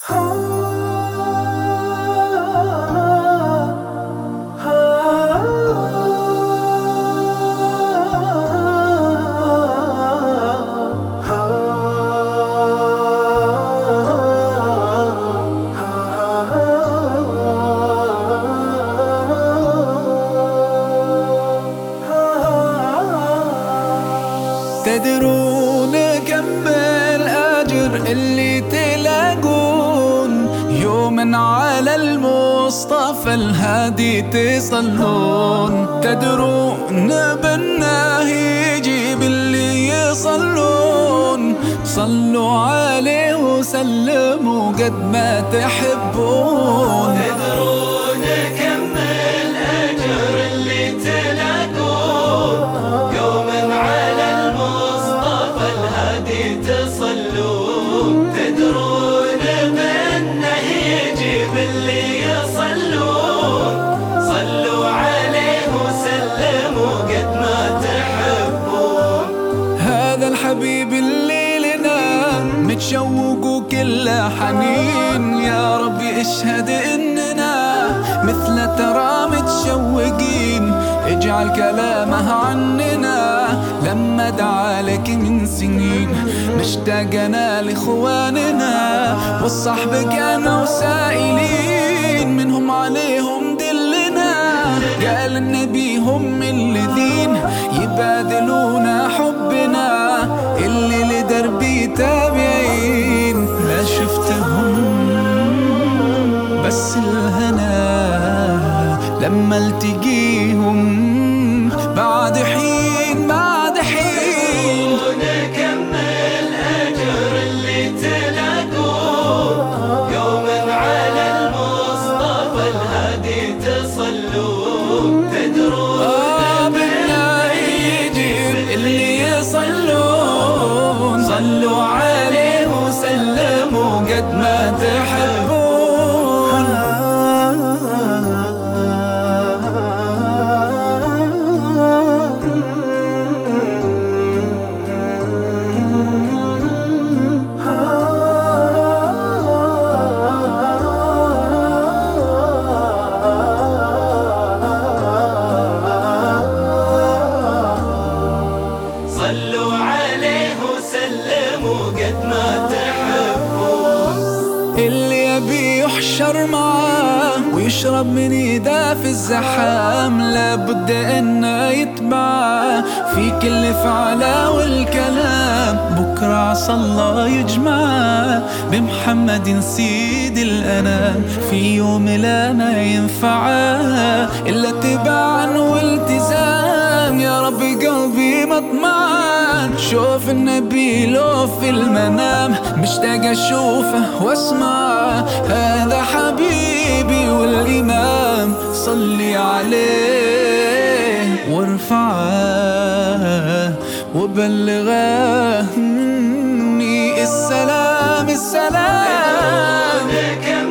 تدرون كم الأجر اللي تلاقون يوما على المصطفى الهادي تصلون؟ تدرون بالله يجيب اللي يصلون؟ صلوا عليه وسلموا قد ما تحبون. تدرون كم الأجر اللي تلاقون يوما على المصطفى الهادي تصلون؟ تدرون بأنه يجيب اللي يصلون؟ صلوا عليه وسلموا قد ما تحبون. هذا الحبيب اللي متشوق وكله حنين، يا ربي اشهد اننا مثل ترى متشوقين. اجعل كلامه عننا لما دعا لك من سنين. مشتاقنا لاخواننا والصحب كانوا سائلين، منهم عليهم دلنا. قال النبي هم الذين يبادلون حبنا، اللي لدربي تابعين. ما شفتهم بس الهنا لما التقيهم بعد حين بعد حين. كم الأجر اللي تلاقون يوما على المصطفى الهادي تصلون؟ تدرون بالله يجيب اللي يصلون؟ صلوا عليه وسلموا قد ما تحبون. صلوا عليه وسلموا قد ما تحبون. اللي يبي يحشر معاه ويشرب من ايده في الزحام، لابد انه يتبعه في كل فعله والكلام. بكره عسى الله يجمعه بمحمد سيد الانام، في يوم لا ما ينفعه الا اتباعا والتزام. يا رب قلبي مطمعان شوف النبي لو في المنام، مشتاق اشوفه واسمعه. هذا حبيبي والامام، صلي عليه وارفعه وبلغه مني السلام السلام.